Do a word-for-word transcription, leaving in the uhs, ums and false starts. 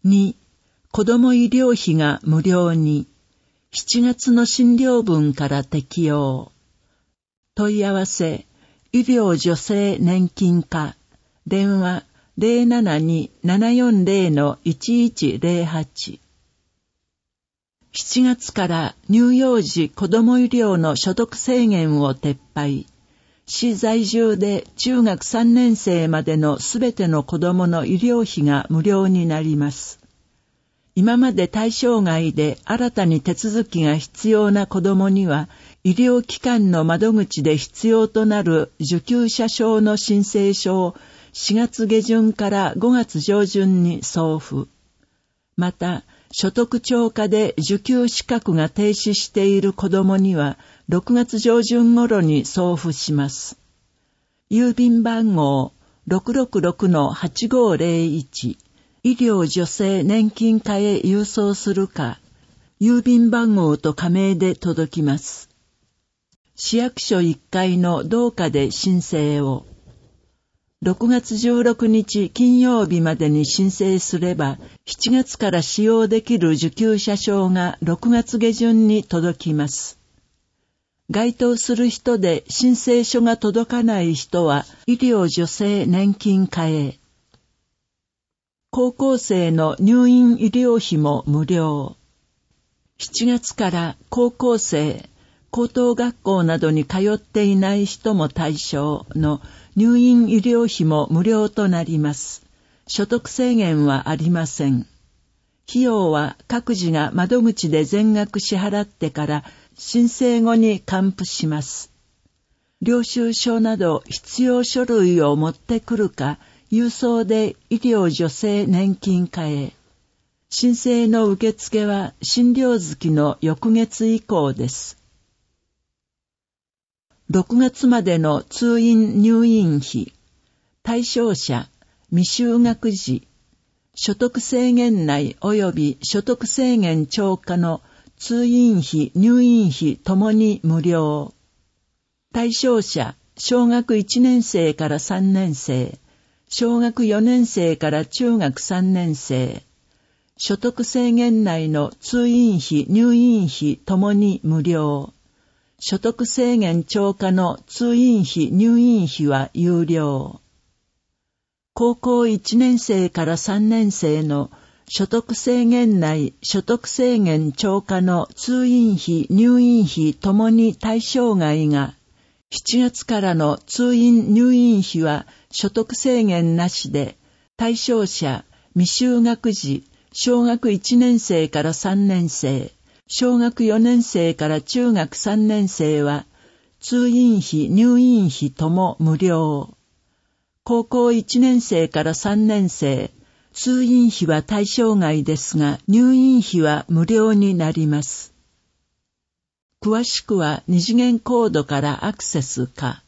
に、子ども医療費が無料に、しちがつの診療分から適用。問い合わせ、医療助成年金課、電話 ゼロななに ななよんゼロ のいちいちゼロはち。しちがつから乳幼児子ども医療の所得制限を撤廃。市在住で中学さんねん生までのすべての子どもの医療費が無料になります。今まで対象外で新たに手続きが必要な子どもには、医療機関の窓口で必要となる受給者証の申請書をしがつげじゅんからごがつじょうじゅんに送付。また、所得超過で受給資格が停止している子どもには、ろくがつじょうじゅん頃に送付します。郵便番号 ろくろくろくのはちごゼロいち、医療助成年金課へ郵送するか、郵便番号と仮名で届きます。市役所いっかいの同課で申請を。ろくがつじゅうろくにち金曜日までに申請すれば、しちがつから使用できる受給者証がろくがつげじゅんに届きます。該当する人で申請書が届かない人は、医療助成年金課へ。高校生の入院医療費も無料。しちがつから高校生、高等学校などに通っていない人も対象の入院医療費も無料となります。所得制限はありません。費用は各自が窓口で全額支払ってから申請後に還付します。領収書など必要書類を持ってくるか、郵送で医療助成年金課へ。申請の受付は診療月の翌月以降です。ろくがつまでの通院入院費、対象者、未就学児、所得制限内及び所得制限超過の通院費、入院費ともに無料。対象者、小学いちねん生からさんねん生、小学よねん生から中学さんねん生、所得制限内の通院費、入院費ともに無料。所得制限超過の通院費、入院費は有料。高校いちねん生からさんねん生の所得制限内、所得制限超過の通院費、入院費ともに対象外が、しちがつからの通院入院費は所得制限なしで、対象者、未就学児、小学いちねん生からさんねん生、小学よねん生から中学さんねん生は、通院費、入院費とも無料。高校いちねん生からさんねん生、通院費は対象外ですが、入院費は無料になります。詳しくは二次元コードからアクセスか。